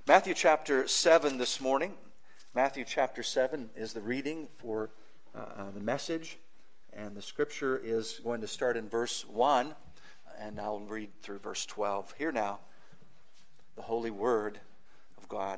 Matthew chapter 7 this morning. Matthew chapter 7 is the reading for the message. And the scripture is going to start in verse 1. And I'll read through verse 12. Hear now the holy word of God.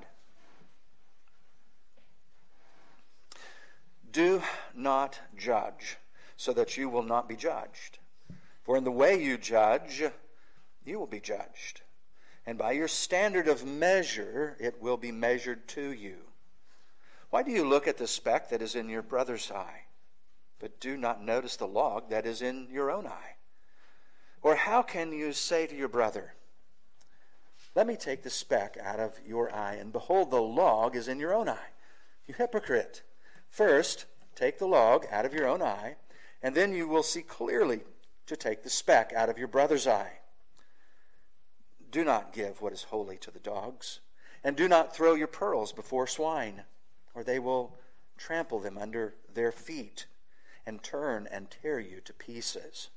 Do not judge, so that you will not be judged. For in the way you judge, you will be judged. And by your standard of measure, it will be measured to you. Why do you look at the speck that is in your brother's eye, but do not notice the log that is in your own eye? Or how can you say to your brother, let me take the speck out of your eye, and behold, the log is in your own eye? You hypocrite! First, take the log out of your own eye, and then you will see clearly to take the speck out of your brother's eye. Do not give what is holy to the dogs, and do not throw your pearls before swine, or they will trample them under their feet and turn and tear you to pieces.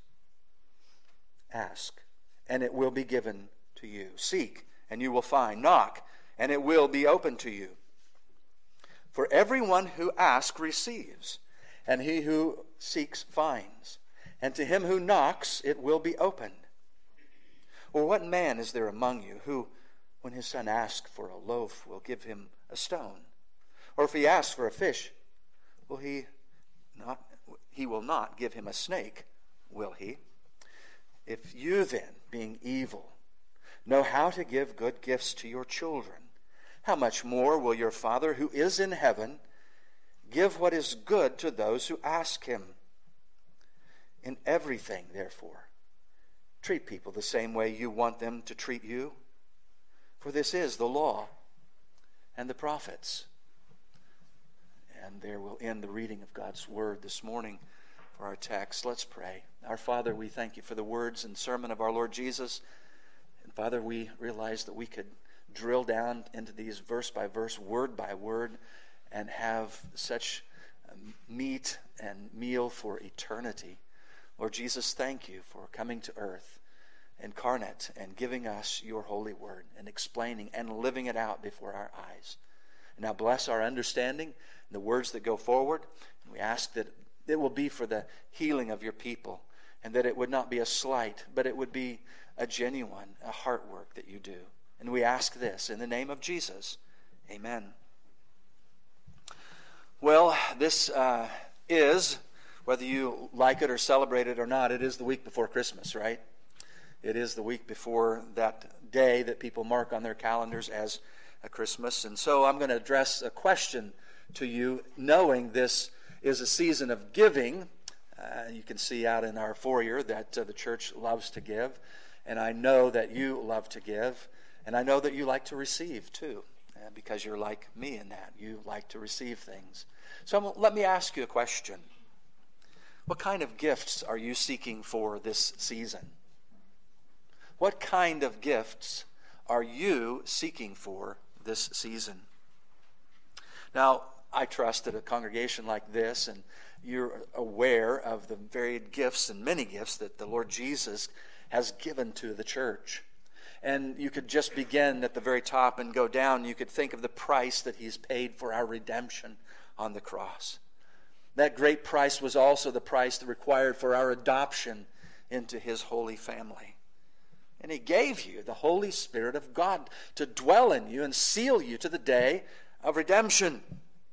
Ask, and it will be given to you. Seek, and you will find. Knock, and it will be open to you. For everyone who asks receives, and he who seeks finds, and to him who knocks it will be opened. Or what man is there among you who, when his son asks for a loaf, will give him a stone? Or if he asks for a fish, he will not give him a snake, will he? If you then, being evil, know how to give good gifts to your children, how much more will your Father who is in heaven give what is good to those who ask him? In everything, therefore, treat people the same way you want them to treat you, for this is the law and the prophets. And there we'll end the reading of God's word this morning for our text. Let's pray. Our Father, we thank you for the words and sermon of our Lord Jesus. And Father, we realize that we could drill down into these verse by verse, word by word, and have such meat and meal for eternity. Lord Jesus, thank you for coming to earth, incarnate, and giving us your holy word, and explaining and living it out before our eyes. And now bless our understanding and the words that go forward. And we ask that it will be for the healing of your people, and that it would not be a slight, but it would be a genuine, a heart work that you do. And we ask this in the name of Jesus. Amen. Well, this is, whether you like it or celebrate it or not, it is the week before Christmas, right? It is the week before that day that people mark on their calendars as a Christmas. And so I'm going to address a question to you, knowing this is a season of giving. You can see out in our foyer that the church loves to give. And I know that you love to give. And I know that you like to receive too, because you're like me in that. You like to receive things. So let me ask you a question. What kind of gifts are you seeking for this season? What kind of gifts are you seeking for this season? Now, I trust that a congregation like this, and you're aware of the varied gifts and many gifts that the Lord Jesus has given to the church. And you could just begin at the very top and go down. You could think of the price that he's paid for our redemption on the cross. That great price was also the price that required for our adoption into his holy family. And he gave you the Holy Spirit of God to dwell in you and seal you to the day of redemption.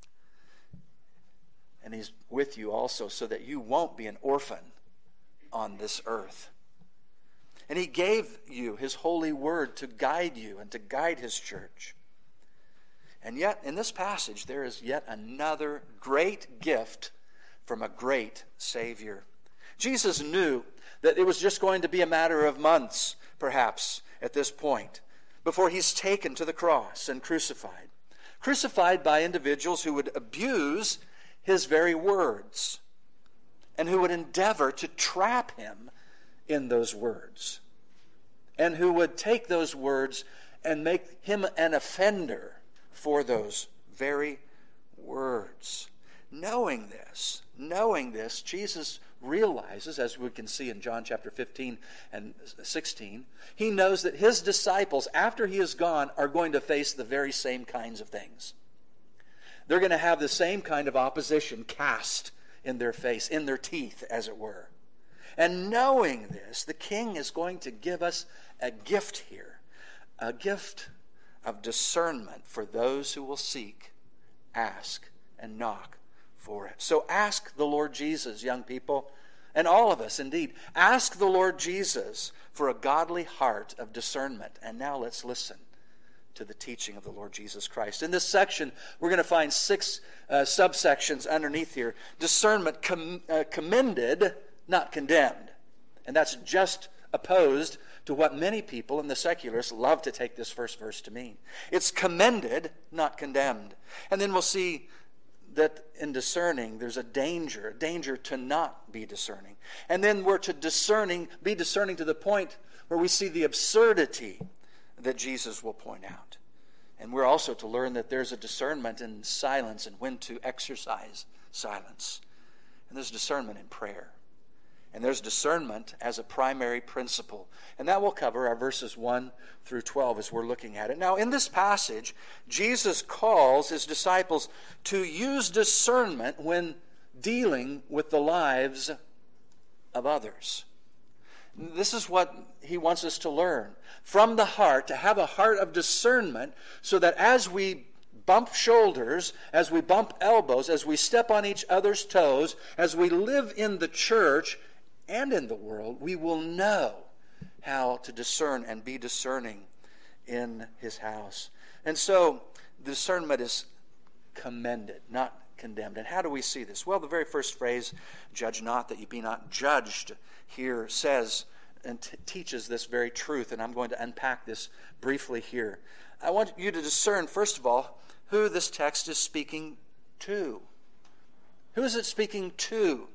And he's with you also so that you won't be an orphan on this earth. And he gave you his holy word to guide you and to guide his church. And yet, in this passage, there is yet another great gift from a great Savior. Jesus knew that it was just going to be a matter of months, perhaps, at this point, before he's taken to the cross and crucified. Crucified by individuals who would abuse his very words and who would endeavor to trap him in those words, and who would take those words and make him an offender for those very words. Knowing this, Jesus realizes, as we can see in John chapter 15 and 16, he knows that his disciples, after he is gone, are going to face the very same kinds of things. They're going to have the same kind of opposition cast in their face, in their teeth, as it were. And knowing this, the king is going to give us a gift here, a gift of discernment for those who will seek, ask, and knock for it. So ask the Lord Jesus, young people, and all of us indeed. Ask the Lord Jesus for a godly heart of discernment. And now let's listen to the teaching of the Lord Jesus Christ. In this section, we're going to find 6 subsections underneath here. Discernment commended, not condemned. And that's just opposed to what many people in the secularists love to take this first verse to mean. It's commended, not condemned. And then we'll see that in discerning, there's a danger to not be discerning. And then we're to be discerning to the point where we see the absurdity that Jesus will point out. And we're also to learn that there's a discernment in silence and when to exercise silence. And there's discernment in prayer. And there's discernment as a primary principle. And that will cover our verses 1 through 12 as we're looking at it. Now, in this passage, Jesus calls his disciples to use discernment when dealing with the lives of others. This is what he wants us to learn. From the heart, to have a heart of discernment, so that as we bump shoulders, as we bump elbows, as we step on each other's toes, as we live in the church and in the world, we will know how to discern and be discerning in his house. And so, discernment is commended, not condemned. And how do we see this? Well, the very first phrase, judge not that you be not judged, here says and teaches this very truth. And I'm going to unpack this briefly here. I want you to discern, first of all, who this text is speaking to. Who is it speaking to?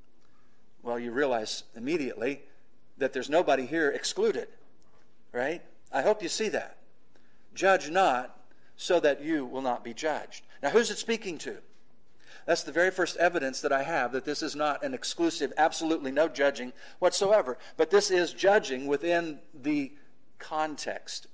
Well, you realize immediately that there's nobody here excluded, right? I hope you see that. Judge not, so that you will not be judged. Now, who's it speaking to? That's the very first evidence that I have that this is not an exclusive, absolutely no judging whatsoever. But this is judging within the context.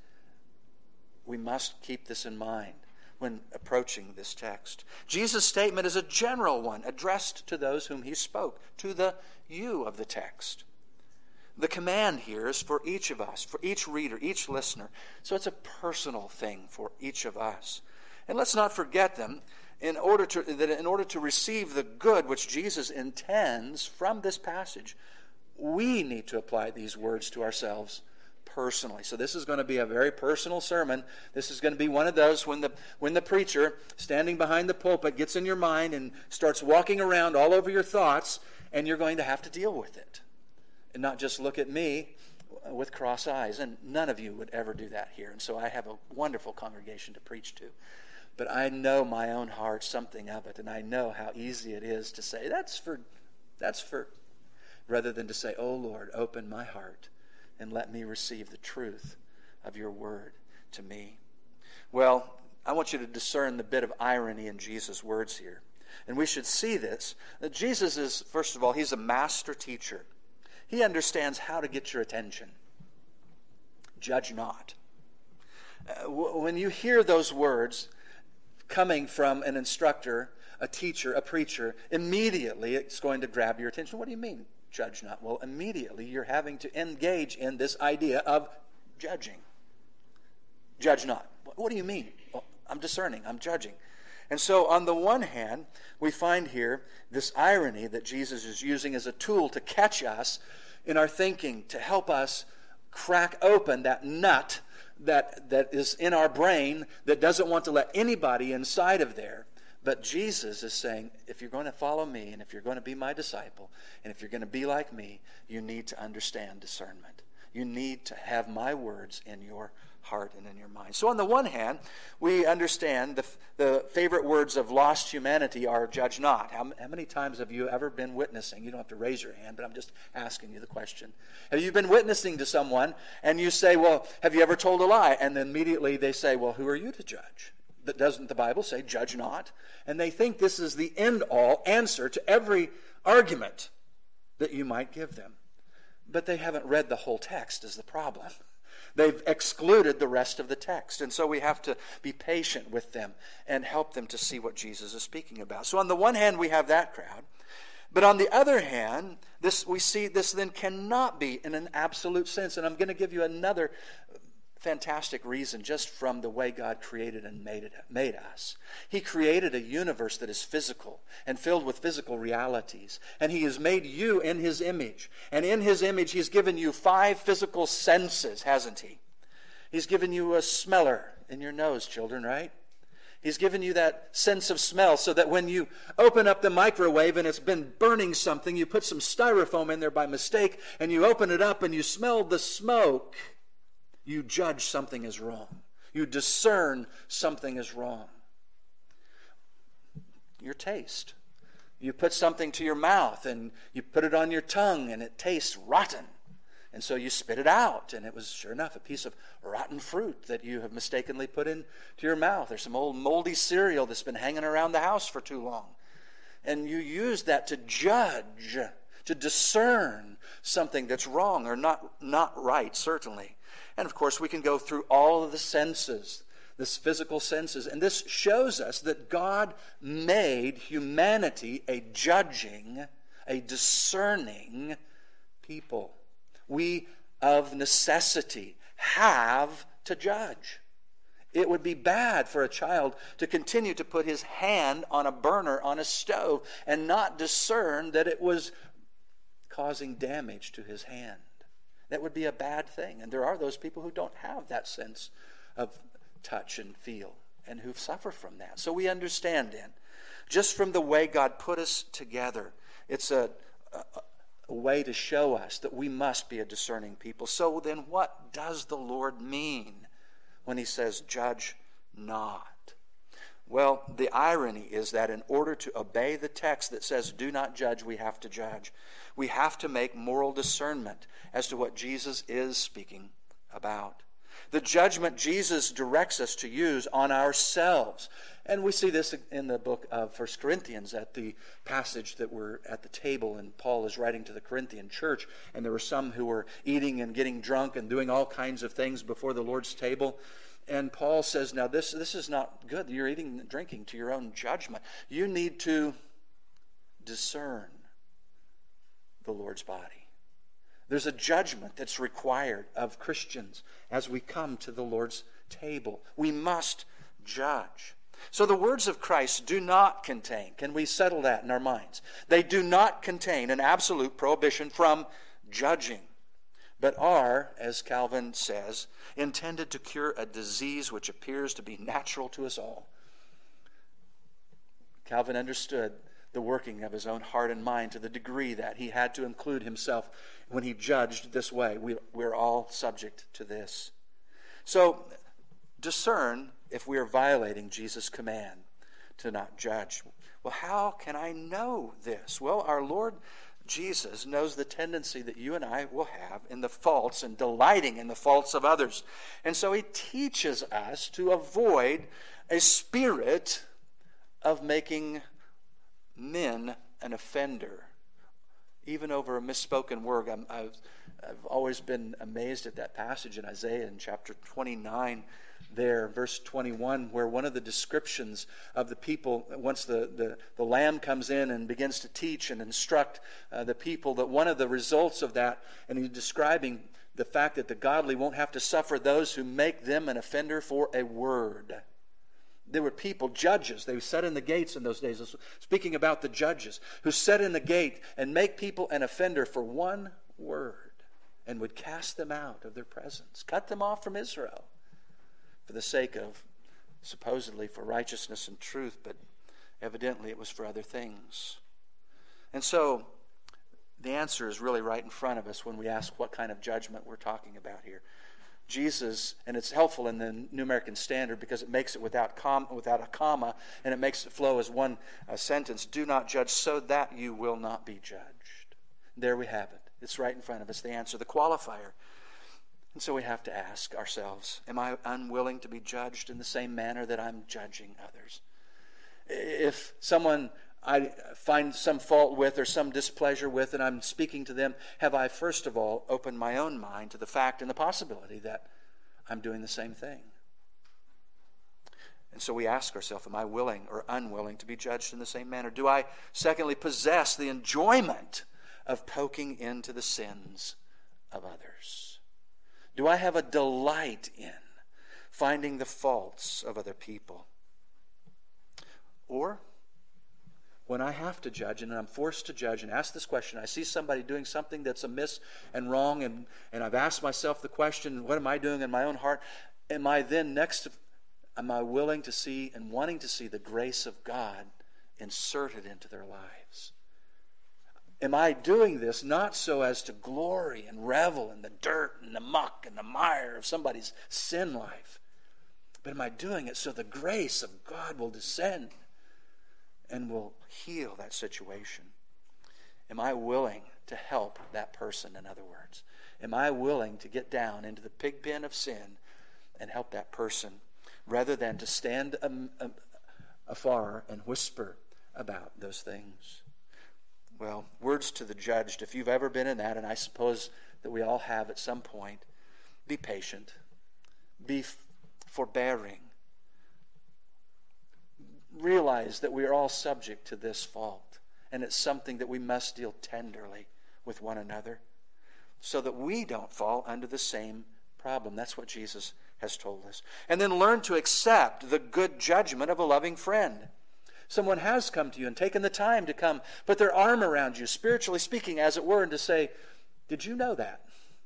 We must keep this in mind when approaching this text. Jesus' statement is a general one, addressed to those whom he spoke, to the you of the text. The command here is for each of us, for each reader, each listener. So it's a personal thing for each of us. And let's not forget them. In order to receive the good which Jesus intends from this passage, we need to apply these words to ourselves personally. So this is going to be a very personal sermon. This is going to be one of those when the preacher standing behind the pulpit gets in your mind and starts walking around all over your thoughts, and you're going to have to deal with it. And not just look at me with cross eyes. And none of you would ever do that here. And so I have a wonderful congregation to preach to. But I know my own heart, something of it, and I know how easy it is to say, that's for, rather than to say, oh Lord, open my heart and let me receive the truth of your word to me. Well, I want you to discern the bit of irony in Jesus' words here. And we should see this, that Jesus is, first of all, he's a master teacher. He understands how to get your attention. Judge not. When you hear those words coming from an instructor, a teacher, a preacher, immediately it's going to grab your attention. What do you mean, judge not? Well, immediately you're having to engage in this idea of judging. Judge not. What do you mean? Well, I'm discerning, I'm judging. And so on the one hand, we find here this irony that Jesus is using as a tool to catch us in our thinking, to help us crack open that nut that is in our brain that doesn't want to let anybody inside of there. But Jesus is saying, if you're going to follow me, and if you're going to be my disciple, and if you're going to be like me, you need to understand discernment. You need to have my words in your heart and in your mind. So on the one hand, we understand the favorite words of lost humanity are judge not. How many times have you ever been witnessing? You don't have to raise your hand, but I'm just asking you the question. Have you been witnessing to someone and you say, well, have you ever told a lie? And then immediately they say, well, who are you to judge? That doesn't the Bible say judge not? And they think this is the end-all answer to every argument. that you might give them. But they haven't read the whole text is the problem. They've excluded the rest of the text. And so we have to be patient with them and help them to see what Jesus is speaking about. So on the one hand, we have that crowd. But on the other hand, we see this then cannot be in an absolute sense. And I'm going to give you another fantastic reason just from the way God created and made us. He created a universe that is physical and filled with physical realities. And He has made you in His image. And in His image, He's given you 5 physical senses, hasn't He? He's given you a smeller in your nose, children, right? He's given you that sense of smell so that when you open up the microwave and it's been burning something, you put some styrofoam in there by mistake, and you open it up and you smell the smoke, you judge something is wrong. You discern something is wrong. Your taste. You put something to your mouth and you put it on your tongue and it tastes rotten. And so you spit it out, and it was, sure enough, a piece of rotten fruit that you have mistakenly put into your mouth. There's some old moldy cereal that's been hanging around the house for too long. And you use that to judge, to discern something that's wrong or not right, certainly. And of course, we can go through all of the senses, this physical senses. And this shows us that God made humanity a judging, a discerning people. We, of necessity, have to judge. It would be bad for a child to continue to put his hand on a burner on a stove and not discern that it was causing damage to his hand. That would be a bad thing. And there are those people who don't have that sense of touch and feel and who suffer from that. So we understand then, just from the way God put us together, it's a way to show us that we must be a discerning people. So then what does the Lord mean when He says, judge not? Well, the irony is that in order to obey the text that says, do not judge, we have to judge. We have to make moral discernment as to what Jesus is speaking about. The judgment Jesus directs us to use on ourselves. And we see this in the book of 1 Corinthians at the passage that we're at the table, and Paul is writing to the Corinthian church, and there were some who were eating and getting drunk and doing all kinds of things before the Lord's table. And Paul says, now this is not good. You're eating and drinking to your own judgment. You need to discern the Lord's body. There's a judgment that's required of Christians as we come to the Lord's table. We must judge. So the words of Christ do not contain, can we settle that in our minds? They do not contain an absolute prohibition from judging, but are, as Calvin says, intended to cure a disease which appears to be natural to us all. Calvin understood the working of his own heart and mind to the degree that he had to include himself when he judged this way. We're all subject to this. So discern if we are violating Jesus' command to not judge. Well, how can I know this? Well, our Lord Jesus knows the tendency that you and I will have in the faults and delighting in the faults of others. And so He teaches us to avoid a spirit of making men an offender, even over a misspoken word. I've always been amazed at that passage in Isaiah in chapter 29 there, verse 21, where one of the descriptions of the people, once the Lamb comes in and begins to teach and instruct the people, that one of the results of that, and he's describing the fact that the godly won't have to suffer those who make them an offender for a word. There were people, judges, they sat in the gates in those days, speaking about the judges, who sat in the gate and make people an offender for one word and would cast them out of their presence, cut them off from Israel for the sake of, supposedly for righteousness and truth, but evidently it was for other things. And so the answer is really right in front of us when we ask what kind of judgment we're talking about here. Jesus, and it's helpful in the New American Standard because it makes it without a comma, and it makes it flow as one sentence. Do not judge so that you will not be judged. There we have it. It's right in front of us, the answer, the qualifier. And so we have to ask ourselves, am I unwilling to be judged in the same manner that I'm judging others? If someone I find some fault with or some displeasure with, and I'm speaking to them, have I first of all opened my own mind to the fact and the possibility that I'm doing the same thing? And so we ask ourselves, am I willing or unwilling to be judged in the same manner? Do I, secondly, possess the enjoyment of poking into the sins of others? Do I have a delight in finding the faults of other people? Or when I have to judge and I'm forced to judge and ask this question, I see somebody doing something that's amiss and wrong, and I've asked myself the question, what am I doing in my own heart? Am I willing to see and wanting to see the grace of God inserted into their lives? Am I doing this not so as to glory and revel in the dirt and the muck and the mire of somebody's sin life, but am I doing it so the grace of God will descend and will heal that situation? Am I willing to help that person, in other words? Am I willing to get down into the pig pen of sin and help that person, rather than to stand afar and whisper about those things? Well, words to the judged, if you've ever been in that, and I suppose that we all have at some point, be patient, be forbearing. Realize that we are all subject to this fault, and it's something that we must deal tenderly with one another so that we don't fall under the same problem. That's what Jesus has told us. And then learn to accept the good judgment of a loving friend. Someone has come to you and taken the time to come, put their arm around you, spiritually speaking, as it were, and to say, did you know that?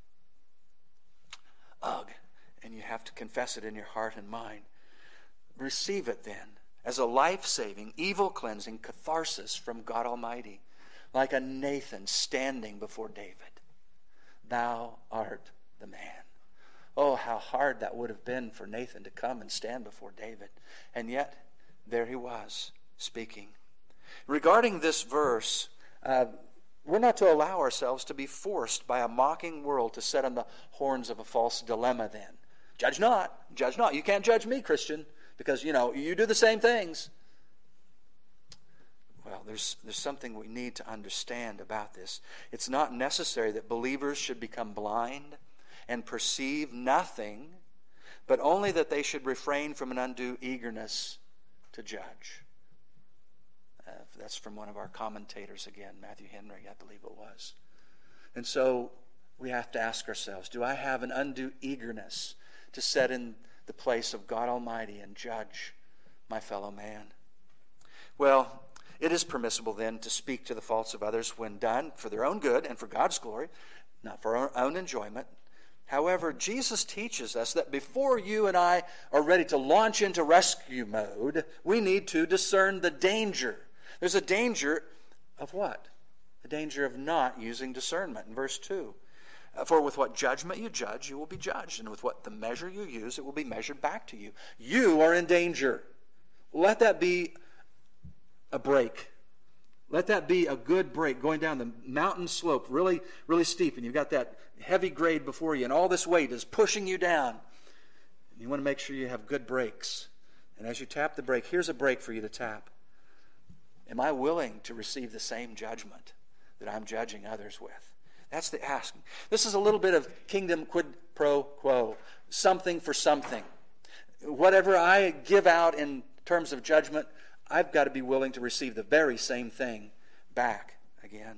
Ugh. And you have to confess it in your heart and mind. Receive it then as a life-saving, evil-cleansing catharsis from God Almighty, like a Nathan standing before David. Thou art the man. Oh, how hard that would have been for Nathan to come and stand before David. And yet, there he was, speaking. Regarding this verse, we're not to allow ourselves to be forced by a mocking world to set on the horns of a false dilemma then. Judge not. Judge not. You can't judge me, Christian, because, you do the same things. Well, there's something we need to understand about this. It's not necessary that believers should become blind and perceive nothing, but only that they should refrain from an undue eagerness to judge. That's from one of our commentators again, Matthew Henry, I believe it was. And so we have to ask ourselves, do I have an undue eagerness to set in the place of God Almighty and judge my fellow man? Well, it is permissible then to speak to the faults of others when done for their own good and for God's glory, not for our own enjoyment. However, Jesus teaches us that before you and I are ready to launch into rescue mode, we need to discern the danger. There's a danger of what? The danger of not using discernment in verse 2. For with what judgment you judge, you will be judged. And with what the measure you use, it will be measured back to you. You are in danger. Let that be a break. Let that be a good break going down the mountain slope, really, really steep. And you've got that heavy grade before you, and all this weight is pushing you down. And you want to make sure you have good brakes. And as you tap the brake, here's a brake for you to tap. Am I willing to receive the same judgment that I'm judging others with? That's the asking. This is a little bit of kingdom quid pro quo. Something for something. Whatever I give out in terms of judgment, I've got to be willing to receive the very same thing back again.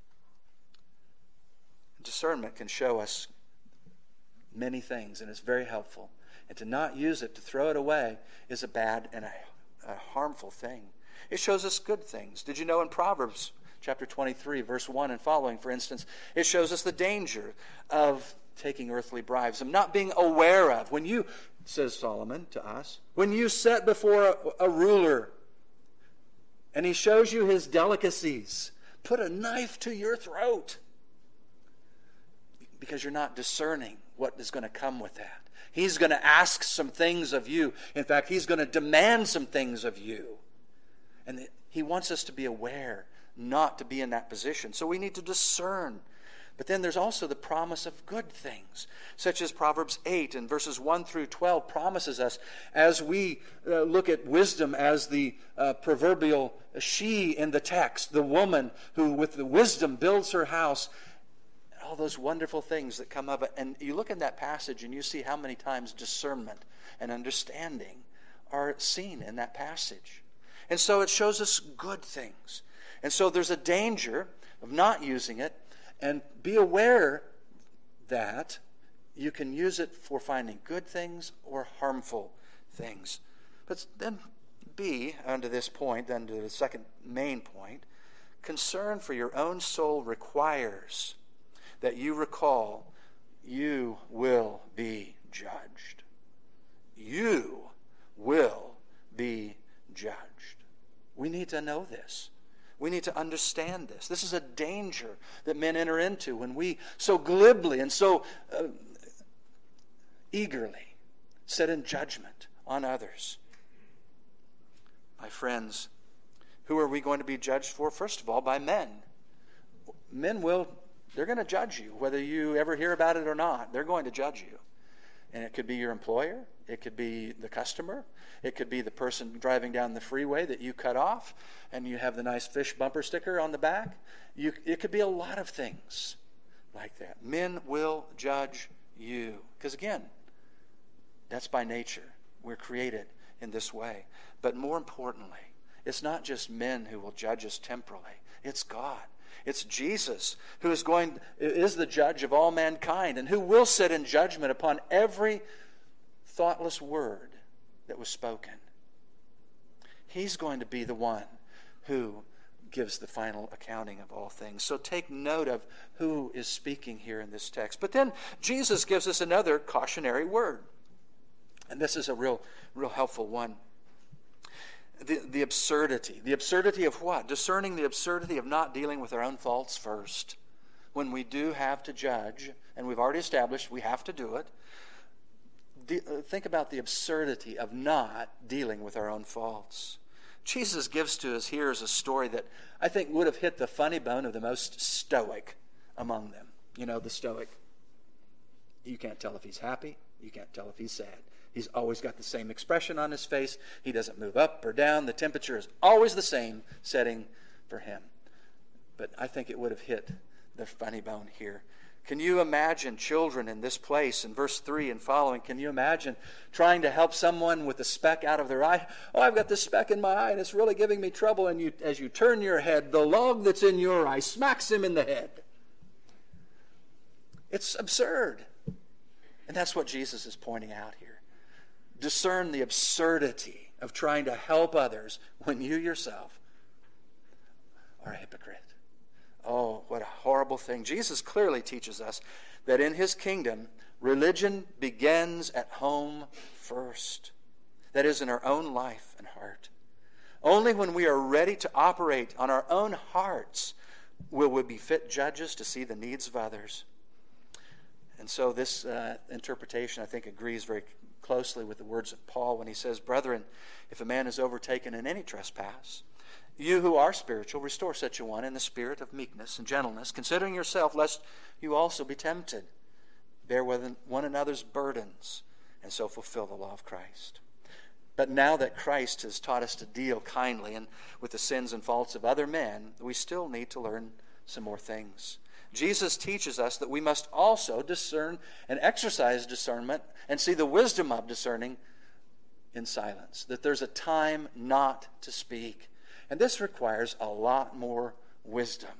Discernment can show us many things, and it's very helpful. And to not use it, to throw it away, is a bad and a harmful thing. It shows us good things. Did you know in Proverbs chapter 23, verse 1 and following, for instance, it shows us the danger of taking earthly bribes, of not being aware of. When you, says Solomon to us, when you sit before a ruler and he shows you his delicacies, put a knife to your throat, because you're not discerning what is going to come with that. He's going to ask some things of you. In fact, he's going to demand some things of you. And he wants us to be aware, not to be in that position. So we need to discern But then there's also the promise of good things, such as Proverbs 8 and verses 1 through 12 promises us, as we look at wisdom as the proverbial she in the text, the woman who with the wisdom builds her house, all those wonderful things that come of it. And you look in that passage and you see how many times discernment and understanding are seen in that passage. And so it shows us good things. And so there's a danger of not using it, and be aware that you can use it for finding good things or harmful things. But then B, under this point, then to the second main point, concern for your own soul requires that you recall you will be judged. You will be judged. We need to know this. We need to understand this. This is a danger that men enter into when we so glibly and so eagerly sit in judgment on others. My friends, who are we going to be judged for? First of all, by men. They're going to judge you, whether you ever hear about it or not. They're going to judge you. And it could be your employer. It could be the customer. It could be the person driving down the freeway that you cut off and you have the nice fish bumper sticker on the back. It could be a lot of things like that. Men will judge you. Because again, that's by nature. We're created in this way. But more importantly, it's not just men who will judge us temporally. It's God. It's Jesus who is the judge of all mankind and who will sit in judgment upon every thoughtless word that was spoken. He's going to be the one who gives the final accounting of all things. So take note of who is speaking here in this text. But then Jesus gives us another cautionary word. And this is a real helpful one. The absurdity. The absurdity of what? Discerning the absurdity of not dealing with our own faults first. When we do have to judge, and we've already established we have to do it, think about the absurdity of not dealing with our own faults. Jesus gives to his hearers a story that I think would have hit the funny bone of the most stoic among them. You know, the stoic. You can't tell if he's happy. You can't tell if he's sad. He's always got the same expression on his face. He doesn't move up or down. The temperature is always the same setting for him. But I think it would have hit the funny bone here. Can you imagine children in this place in verse 3 and following? Can you imagine trying to help someone with a speck out of their eye? Oh, I've got this speck in my eye and it's really giving me trouble. And as you turn your head, the log that's in your eye smacks him in the head. It's absurd. And that's what Jesus is pointing out here. Discern the absurdity of trying to help others when you yourself are a hypocrite. Oh, what a horrible thing. Jesus clearly teaches us that in his kingdom, religion begins at home first. That is, in our own life and heart. Only when we are ready to operate on our own hearts will we be fit judges to see the needs of others. And so this interpretation, I think, agrees very closely with the words of Paul when he says, "Brethren, if a man is overtaken in any trespass, you who are spiritual, restore such a one in the spirit of meekness and gentleness, considering yourself, lest you also be tempted. Bear with one another's burdens, and so fulfill the law of Christ." But now that Christ has taught us to deal kindly and with the sins and faults of other men, we still need to learn some more things. Jesus teaches us that we must also discern and exercise discernment and see the wisdom of discerning in silence. That there's a time not to speak. And this requires a lot more wisdom.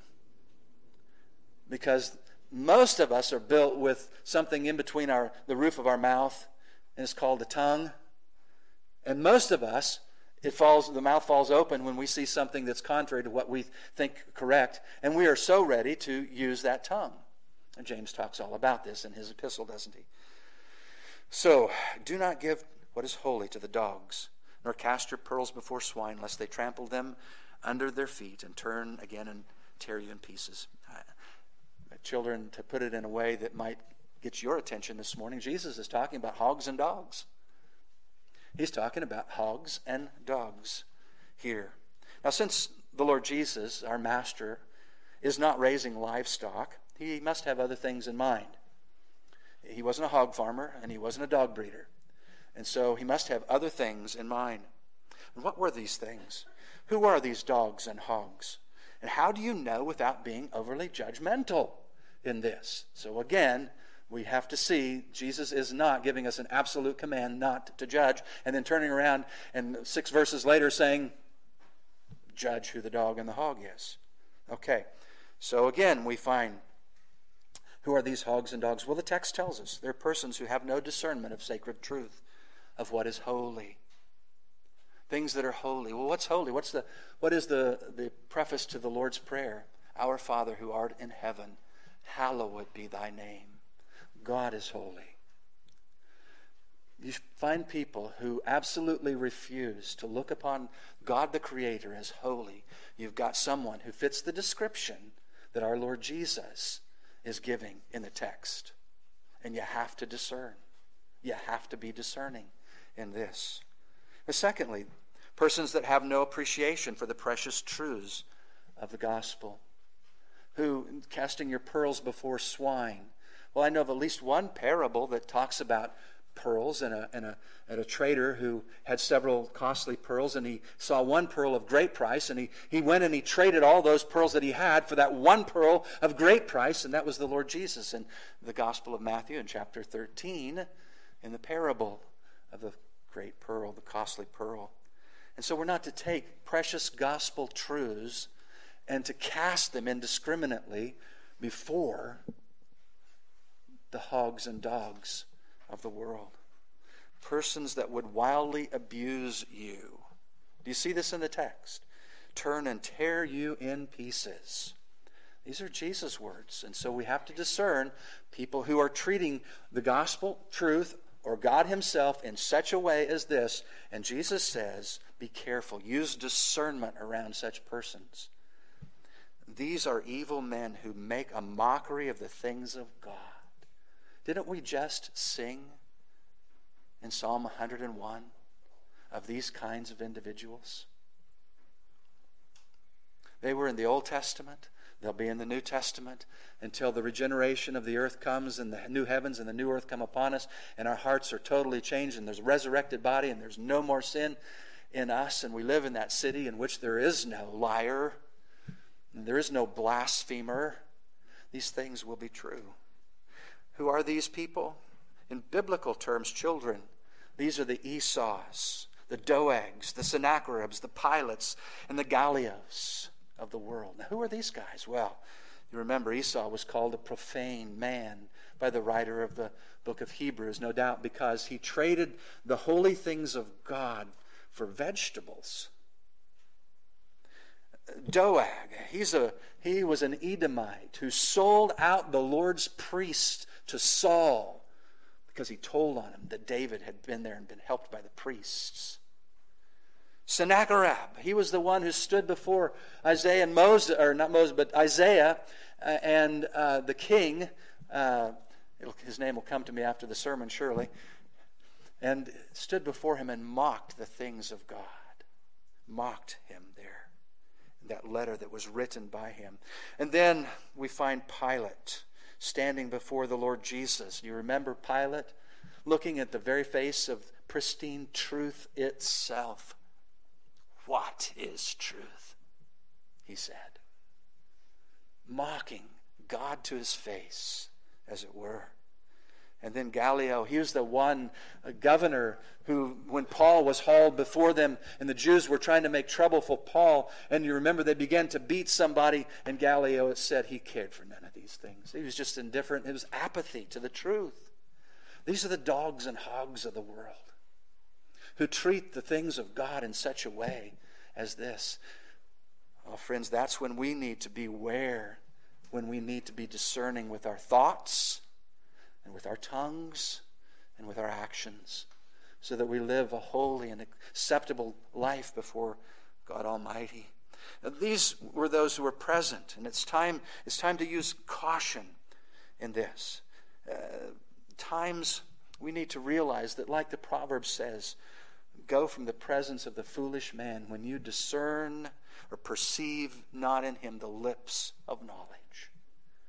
Because most of us are built with something in between the roof of our mouth, and it's called the tongue. And most of us, the mouth falls open when we see something that's contrary to what we think correct, and we are so ready to use that tongue. And James talks all about this in his epistle, doesn't he? So, do not give what is holy to the dogs, nor cast your pearls before swine, lest they trample them under their feet and turn again and tear you in pieces. Children, to put it in a way that might get your attention this morning, Jesus is talking about hogs and dogs. He's talking about hogs and dogs here. Now, since the Lord Jesus, our master, is not raising livestock, he must have other things in mind. He wasn't a hog farmer, and he wasn't a dog breeder. And so he must have other things in mind. And what were these things? Who are these dogs and hogs? And how do you know without being overly judgmental in this? So again, we have to see Jesus is not giving us an absolute command not to judge, and then turning around and 6 verses later saying, judge who the dog and the hog is. Okay, so again we find, who are these hogs and dogs? Well, the text tells us they're persons who have no discernment of sacred truth, of what is holy. Things that are holy. Well, what's holy? What is the preface to the Lord's Prayer? Our Father who art in heaven, hallowed be thy name. God is holy. You find people who absolutely refuse to look upon God the Creator as holy. You've got someone who fits the description that our Lord Jesus is giving in the text. And you have to discern. You have to be discerning in this. But secondly, persons that have no appreciation for the precious truths of the gospel. Who, casting your pearls before swine. Well, I know of at least one parable that talks about pearls and a trader who had several costly pearls, and he saw one pearl of great price, and he went and he traded all those pearls that he had for that one pearl of great price, and that was the Lord Jesus in the Gospel of Matthew in chapter 13 in the parable of the great pearl, the costly pearl. And so we're not to take precious gospel truths and to cast them indiscriminately before the hogs and dogs of the world. Persons that would wildly abuse you. Do you see this in the text? Turn and tear you in pieces. These are Jesus' words. And so we have to discern people who are treating the gospel truth or God himself in such a way as this. And Jesus says, be careful. Use discernment around such persons. These are evil men who make a mockery of the things of God. Didn't we just sing in Psalm 101 of these kinds of individuals? They were in the Old Testament. They'll be in the New Testament until the regeneration of the earth comes and the new heavens and the new earth come upon us and our hearts are totally changed and there's a resurrected body and there's no more sin in us and we live in that city in which there is no liar and there is no blasphemer. These things will be true. Who are these people? In biblical terms, children. These are the Esau's, the Doegs, the Sennacheribs, the Pilates, and the Gallios of the world. Now, who are these guys? Well, you remember Esau was called a profane man by the writer of the book of Hebrews, no doubt because he traded the holy things of God for vegetables. Doeg, he was an Edomite who sold out the Lord's priest to Saul because he told on him that David had been there and been helped by the priests. Sennacherib, he was the one who stood before Isaiah and Moses, or not Moses, but Isaiah and the king. His name will come to me after the sermon, surely. And stood before him and mocked the things of God. Mocked him there. That letter that was written by him. And then we find Pilate standing before the Lord Jesus. You remember Pilate looking at the very face of pristine truth itself. What is truth? He said. Mocking God to his face, as it were. And then Gallio, he was the one governor who, when Paul was hauled before them and the Jews were trying to make trouble for Paul, and you remember they began to beat somebody, and Gallio, it said he cared for none of these things. He was just indifferent. It was apathy to the truth. These are the dogs and hogs of the world who treat the things of God in such a way as this. Well, friends, that's when we need to beware, when we need to be discerning with our thoughts and with our tongues and with our actions, so that we live a holy and acceptable life before God Almighty. Now, these were those who were present, and it's time to use caution in this. Times we need to realize that, like the proverb says, go from the presence of the foolish man when you discern or perceive not in him the lips of knowledge.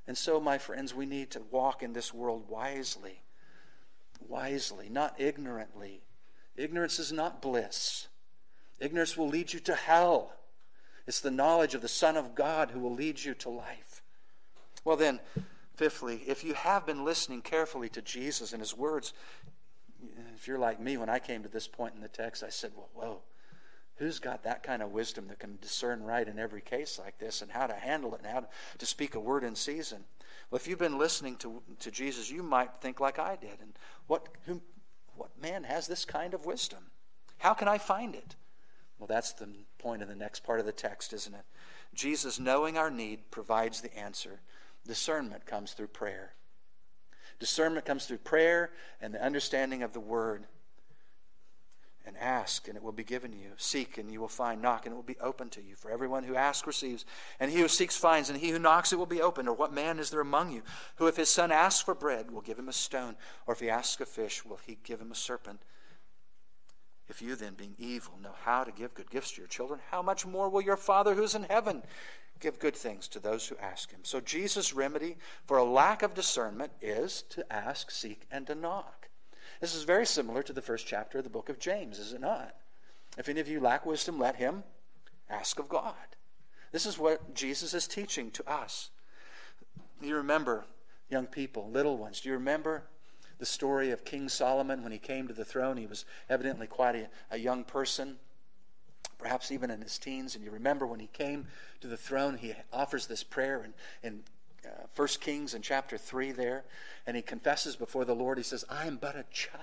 And so, my friends, we need to walk in this world wisely. Wisely, not ignorantly. Ignorance is not bliss. Ignorance will lead you to hell. It's the knowledge of the Son of God who will lead you to life. Well then, fifthly, if you have been listening carefully to Jesus and His words, if you're like me, when I came to this point in the text, I said, well, whoa, who's got that kind of wisdom that can discern right in every case like this and how to handle it and how to speak a word in season? Well, if you've been listening to Jesus, you might think like I did. And what man has this kind of wisdom? How can I find it? Well, that's the point of the next part of the text, isn't it? Jesus, knowing our need, provides the answer. Discernment comes through prayer. Discernment comes through prayer and the understanding of the Word. And ask, and it will be given you. Seek, and you will find. Knock, and it will be open to you. For everyone who asks receives, and he who seeks finds, and he who knocks it will be opened. Or what man is there among you who, if his son asks for bread, will give him a stone? Or if he asks a fish, will he give him a serpent? If you then, being evil, know how to give good gifts to your children, how much more will your Father who's in heaven give good things to those who ask Him? So Jesus' remedy for a lack of discernment is to ask, seek, and to knock. This is very similar to the first chapter of the book of James, is it not? If any of you lack wisdom, let him ask of God. This is what Jesus is teaching to us. Do you remember, young people, little ones, do you remember the story of King Solomon when he came to the throne? He was evidently quite a young person, perhaps even in his teens. And you remember when he came to the throne, he offers this prayer in 1 Kings in chapter 3 there. And he confesses before the Lord. He says, I am but a child.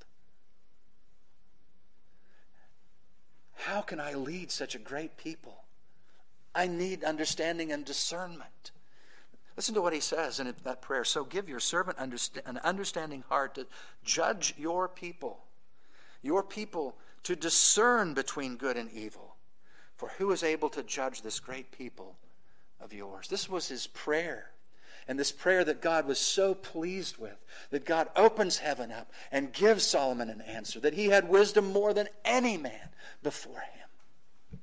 How can I lead such a great people? I need understanding and discernment. Listen to what he says in that prayer. So give your servant an understanding heart to judge your people to discern between good and evil. For who is able to judge this great people of yours? This was his prayer. And this prayer that God was so pleased with, that God opens heaven up and gives Solomon an answer, that he had wisdom more than any man before him.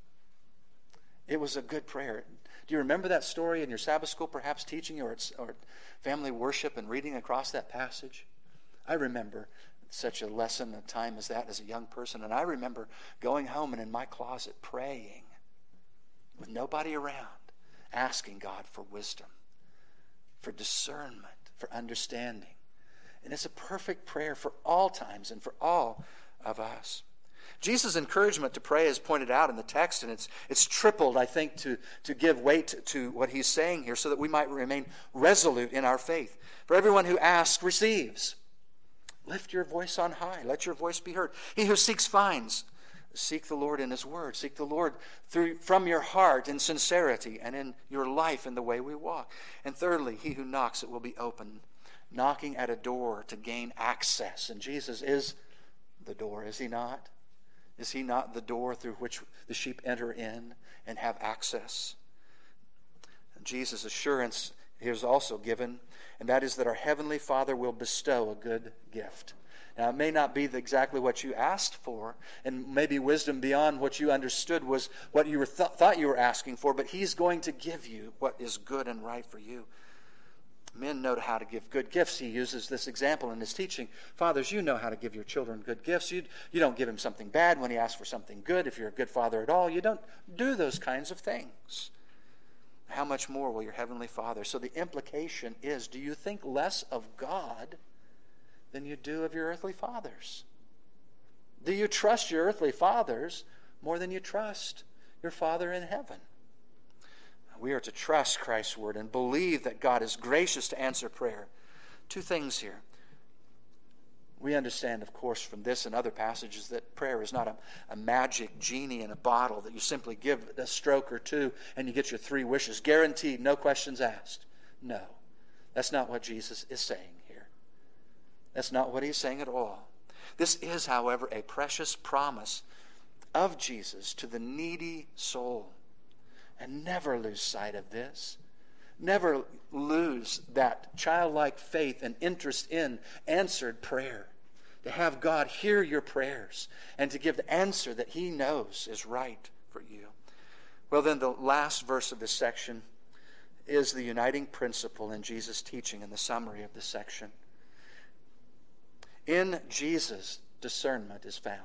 It was a good prayer. Do you remember that story in your Sabbath school, perhaps teaching or family worship and reading across that passage? I remember such a lesson, a time as that as a young person. And I remember going home and in my closet praying with nobody around, asking God for wisdom, for discernment, for understanding. And it's a perfect prayer for all times and for all of us. Jesus' encouragement to pray is pointed out in the text, and it's tripled, I think, to give weight to what he's saying here so that we might remain resolute in our faith. For everyone who asks receives. Lift your voice on high. Let your voice be heard. He who seeks finds. Seek the Lord in His Word. Seek the Lord from your heart in sincerity and in your life in the way we walk. And thirdly, he who knocks, it will be open. Knocking at a door to gain access. And Jesus is the door, is He not? Is He not the door through which the sheep enter in and have access? Jesus' assurance is also given, and that is that our Heavenly Father will bestow a good gift. Now, it may not be exactly what you asked for, and maybe wisdom beyond what you understood was what you thought you were asking for, but He's going to give you what is good and right for you. Men know how to give good gifts. He uses this example in his teaching. Fathers, you know how to give your children good gifts. You don't give him something bad when he asks for something good. If you're a good father at all, you don't do those kinds of things. How much more will your Heavenly Father? So the implication is, do you think less of God than you do of your earthly fathers? Do you trust your earthly fathers more than you trust your Father in heaven? We are to trust Christ's word and believe that God is gracious to answer prayer. Two things here. We understand, of course, from this and other passages that prayer is not a magic genie in a bottle that you simply give a stroke or two and you get your 3 wishes. Guaranteed, no questions asked. No, that's not what Jesus is saying here. That's not what He's saying at all. This is, however, a precious promise of Jesus to the needy soul. And never lose sight of this. Never lose that childlike faith and interest in answered prayer. To have God hear your prayers and to give the answer that He knows is right for you. Well, then the last verse of this section is the uniting principle in Jesus' teaching in the summary of this section. In Jesus, discernment is found.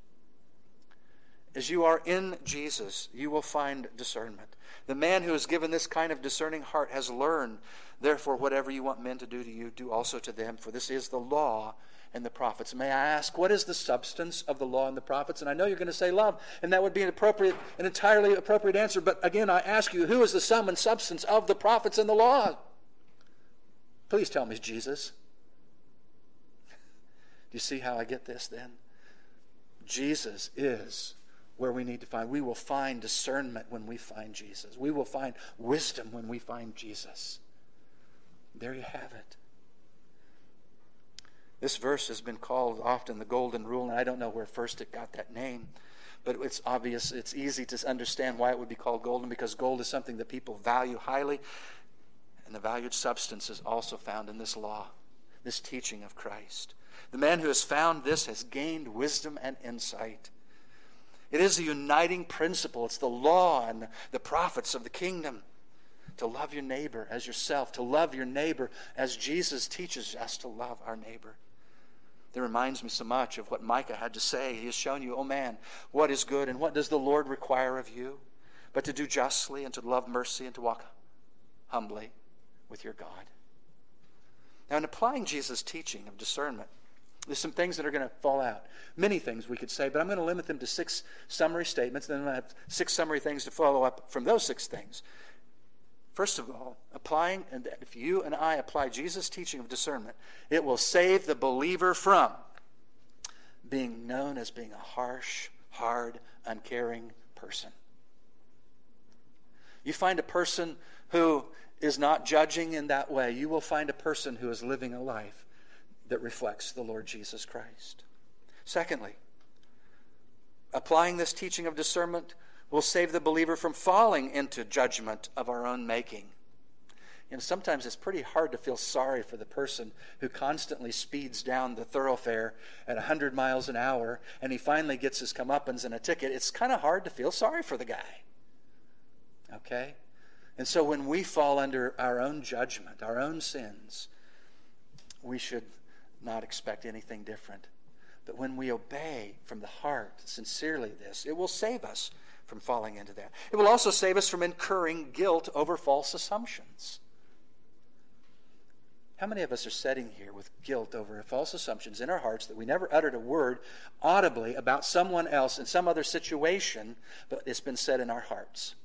As you are in Jesus, you will find discernment. The man who is given this kind of discerning heart has learned, therefore, whatever you want men to do to you, do also to them, for this is the law and the prophets. May I ask, what is the substance of the law and the prophets? And I know you're going to say love, and that would be an entirely appropriate answer. But again, I ask you, who is the sum and substance of the prophets and the law? Please tell me, Jesus. Do you see how I get this then? Jesus is where we need to find. We will find discernment when we find Jesus. We will find wisdom when we find Jesus. There you have it. This verse has been called often the Golden Rule, and I don't know where first it got that name, but it's obvious, it's easy to understand why it would be called golden, because gold is something that people value highly, and the valued substance is also found in this law, this teaching of Christ. The man who has found this has gained wisdom and insight. It is the uniting principle. It's the law and the prophets of the kingdom. To love your neighbor as yourself. To love your neighbor as Jesus teaches us to love our neighbor. That reminds me so much of what Micah had to say. He has shown you, oh man, what is good and what does the Lord require of you? But to do justly and to love mercy and to walk humbly with your God. Now, in applying Jesus' teaching of discernment, there's some things that are going to fall out. Many things we could say, but I'm going to limit them to 6 summary statements, and then I have 6 summary things to follow up from those 6 things. First of all, if you and I apply Jesus' teaching of discernment, it will save the believer from being known as being a harsh, hard, uncaring person. You find a person who is not judging in that way, you will find a person who is living a life that reflects the Lord Jesus Christ. Secondly, applying this teaching of discernment will save the believer from falling into judgment of our own making. You know, sometimes it's pretty hard to feel sorry for the person who constantly speeds down the thoroughfare at 100 miles an hour and he finally gets his comeuppance and a ticket. It's kind of hard to feel sorry for the guy. Okay? And so when we fall under our own judgment, our own sins, we should not expect anything different. But when we obey from the heart, sincerely this, it will save us from falling into that. It will also save us from incurring guilt over false assumptions. How many of us are sitting here with guilt over false assumptions in our hearts that we never uttered a word audibly about someone else in some other situation, but it's been said in our hearts?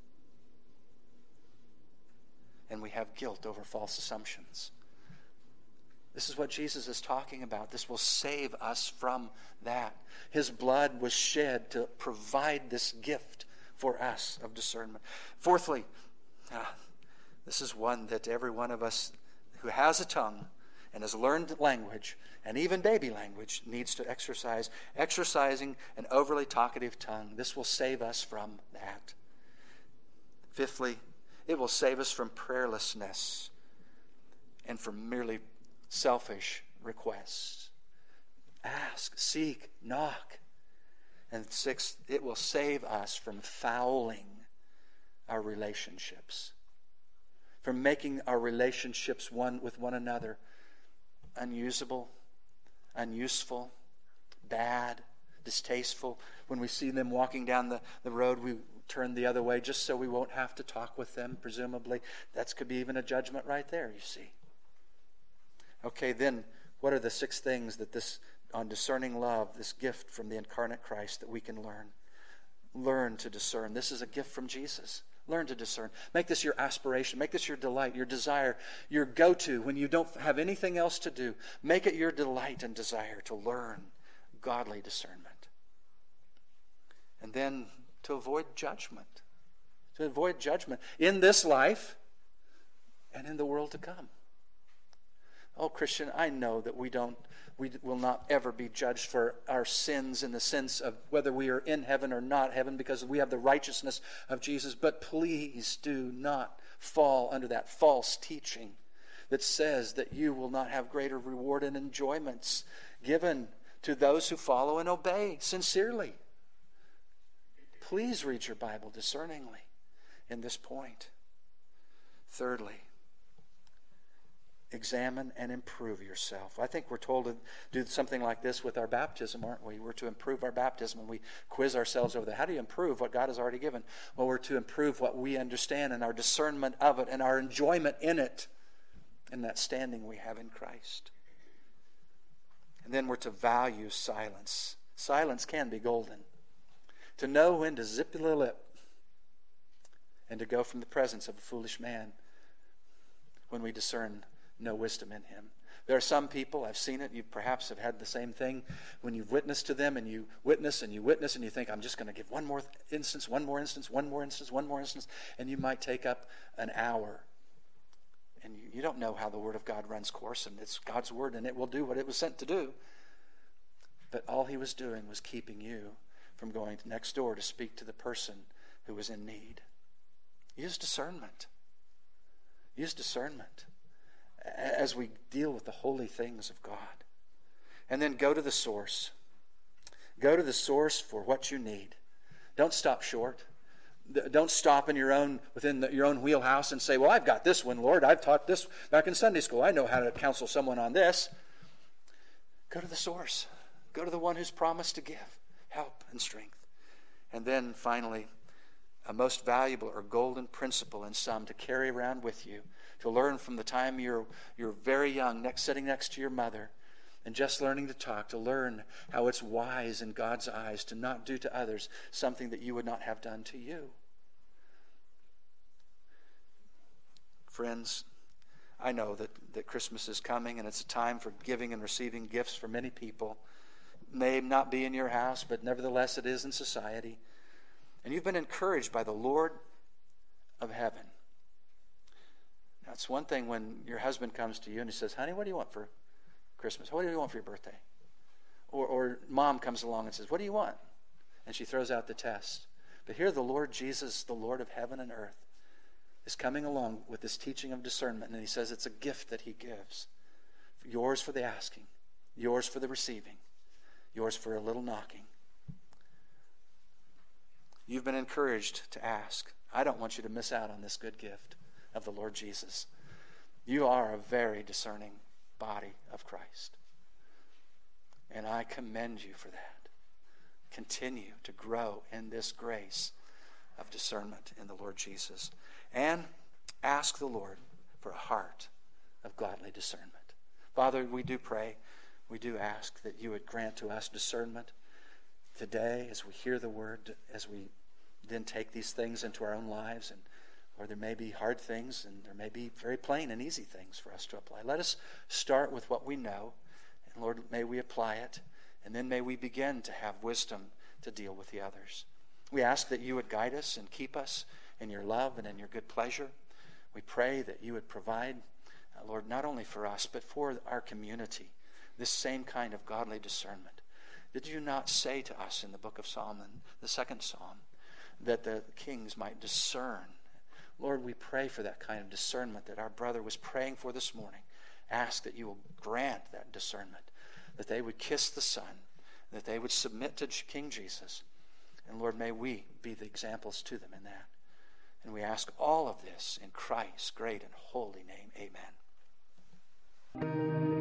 And we have guilt over false assumptions. This is what Jesus is talking about. This will save us from that. His blood was shed to provide this gift for us of discernment. Fourthly, this is one that every one of us who has a tongue and has learned language, and even baby language, needs to exercise. Exercising an overly talkative tongue. This will save us from that. Fifthly, it will save us from prayerlessness and from merely selfish requests. Ask, seek, knock. And sixth, it will save us from fouling our relationships, from making our relationships one with one another unusable, unuseful, bad, distasteful. When we see them walking down the road, we turn the other way just so we won't have to talk with them, presumably. That could be even a judgment right there, you see. Okay, then what are the 6 things that this, on discerning love, this gift from the incarnate Christ, that we can learn? Learn to discern. This is a gift from Jesus. Learn to discern. Make this your aspiration. Make this your delight, your desire, your go-to when you don't have anything else to do. Make it your delight and desire to learn godly discernment. And then to avoid judgment. To avoid judgment in this life and in the world to come. Oh, Christian, I know that we will not ever be judged for our sins in the sense of whether we are in heaven or not heaven, because we have the righteousness of Jesus. But please do not fall under that false teaching that says that you will not have greater reward and enjoyments given to those who follow and obey sincerely. Please read your Bible discerningly in this point. Thirdly, examine and improve yourself. I think we're told to do something like this with our baptism, aren't we? We're to improve our baptism, and we quiz ourselves over that. How do you improve what God has already given? Well, we're to improve what we understand and our discernment of it and our enjoyment in it, and that standing we have in Christ. And then we're to value silence. Silence can be golden. To know when to zip the lip and to go from the presence of a foolish man when we discern no wisdom in him. There are some people, I've seen it, you perhaps have had the same thing when you've witnessed to them, and you witness and you witness and you think, I'm just going to give one more instance, one more instance, and you might take up an hour. And you don't know how the Word of God runs course, and it's God's Word, and it will do what it was sent to do. But all he was doing was keeping you from going next door to speak to the person who was in need. Use discernment. Use discernment as we deal with the holy things of God. And then go to the source. Go to the source for what you need. Don't stop short. Don't stop in within your own wheelhouse and say, well, I've got this one, Lord. I've taught this back in Sunday school. I know how to counsel someone on this. Go to the source. Go to the one who's promised to give help and strength. And then finally, a most valuable or golden principle in some to carry around with you, to learn from the time you're very young, sitting next to your mother, and just learning to talk, to learn how it's wise in God's eyes to not do to others something that you would not have done to you. Friends, I know that Christmas is coming, and it's a time for giving and receiving gifts for many people. It may not be in your house, but nevertheless it is in society. And you've been encouraged by the Lord of heaven. Now, it's one thing when your husband comes to you and he says, honey, what do you want for Christmas? What do you want for your birthday? Or mom comes along and says, what do you want? And she throws out the test. But here the Lord Jesus, the Lord of heaven and earth, is coming along with this teaching of discernment. And he says it's a gift that he gives. Yours for the asking. Yours for the receiving. Yours for a little knocking. You've been encouraged to ask. I don't want you to miss out on this good gift of the Lord Jesus. You are a very discerning body of Christ. And I commend you for that. Continue to grow in this grace of discernment in the Lord Jesus. And ask the Lord for a heart of godly discernment. Father, we do pray, we do ask that you would grant to us discernment today as we hear the word, as we then take these things into our own lives, and or there may be hard things and there may be very plain and easy things for us to apply. Let us start with what we know, and Lord, may we apply it, and then may we begin to have wisdom to deal with the others. We ask that you would guide us and keep us in your love and in your good pleasure. We pray that you would provide, Lord, not only for us, but for our community, this same kind of godly discernment. Did you not say to us in the book of Solomon, the second Psalm, that the kings might discern? Lord, we pray for that kind of discernment that our brother was praying for this morning. Ask that you will grant that discernment, that they would kiss the Son, that they would submit to King Jesus. And Lord, may we be the examples to them in that. And we ask all of this in Christ's great and holy name. Amen.